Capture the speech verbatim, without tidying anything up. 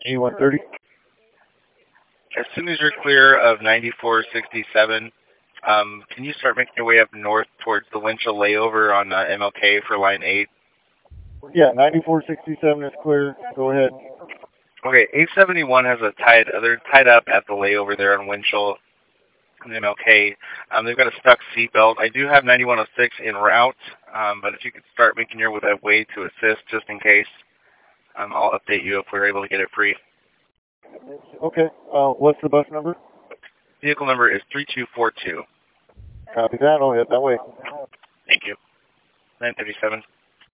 eighty-one thirty. As soon as you're clear of ninety-four sixty-seven, um, can you start making your way up north towards the Winchell layover on uh, M L K for line eight? Yeah, ninety-four sixty-seven is clear. Go ahead. Okay, eight seventy-one has a tied, they're tied up at the layover there on Winchell and M L K. Um, they've got a stuck seatbelt. I do have ninety-one oh six en route, um, but if you could start making your way to assist just in case, um, I'll update you if we're able to get it free. Okay. Uh, what's the bus number? Vehicle number is three two four two. Copy that. I'll head that way. Thank you. nine thirty-seven.